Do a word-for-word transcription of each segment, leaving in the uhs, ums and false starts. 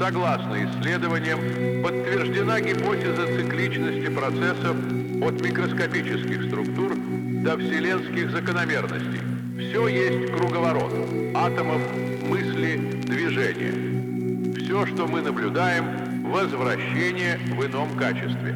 Согласно исследованиям, подтверждена гипотеза цикличности процессов от микроскопических структур до вселенских закономерностей. Все есть круговорот атомов, мысли, движения. Все, что мы наблюдаем, возвращение в ином качестве.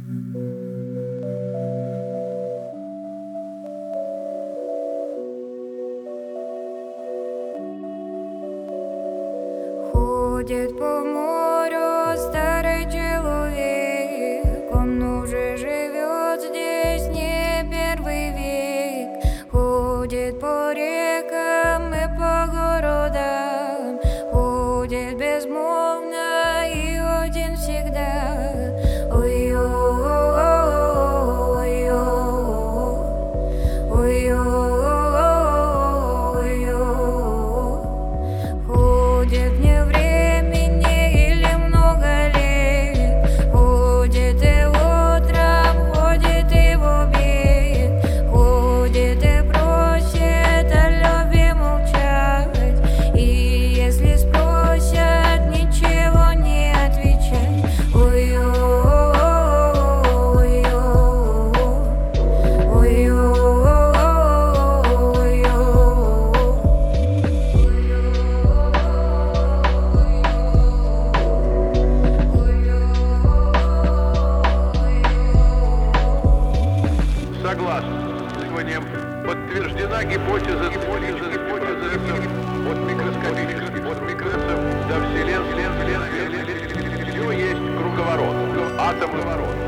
Ходит по морю старый человек, он уже живет здесь не первый век. Ходит по рекам и по городам, ходит безмолвно и один всегда. Ой-ой-ой, ой-ой-ой, ходит не время. Согласно исследованиям, подтверждена гипотеза, гипотеза, гипотеза от микроскопических от микросов до вселенной. Все есть круговорот атомов.